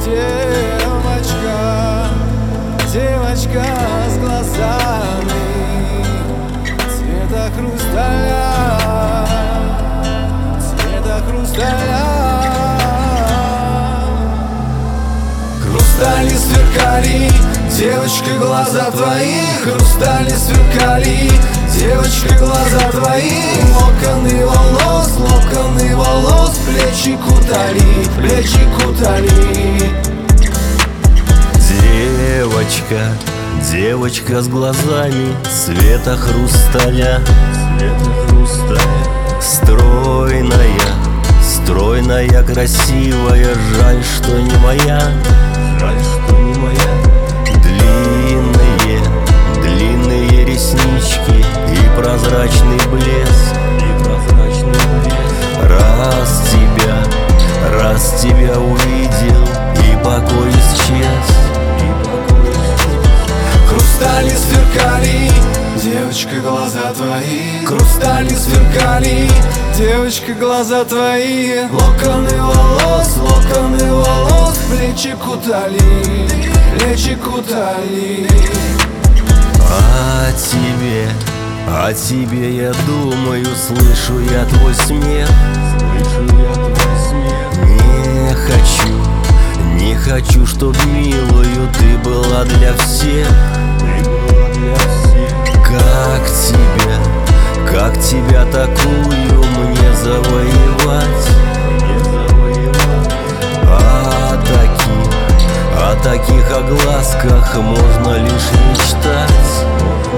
Девочка, девочка с глазами цвета хрусталя, цвета хрусталя. Хрустали сверкали, девочка, глаза твои. Хрустали сверкали, девочка, глаза твои. Локоны волос, плечи кутали. Девочка, девочка с глазами цвета хрусталя, стройная, стройная, красивая, жаль, что не моя. Длинные, длинные реснички и прозрачный блеск. Раз тебя увидел, и покой исчез. Хрустали сверкали, девочка, глаза твои. Хрустали сверкали, девочка, глаза твои. Локоны волос, плечи кутали. О тебе я думаю, слышу я твой смех. Не хочу, чтоб милую ты была для всех. Как тебя такую мне завоевать? О таких огласках можно лишь мечтать.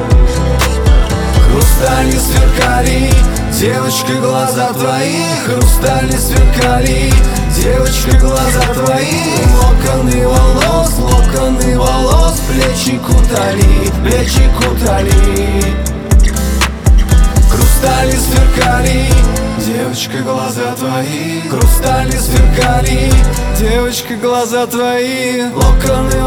Хрустали сверкали, девочка, глаза твои. Хрустали сверкали, девочка, глаза твои. Локоны волос, плечи кутали. Хрустали сверкали, девочка, глаза твои. Хрустали сверкали, девочка, глаза твои. Локоны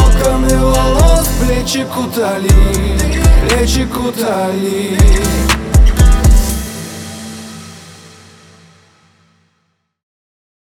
волос, плечи кутали.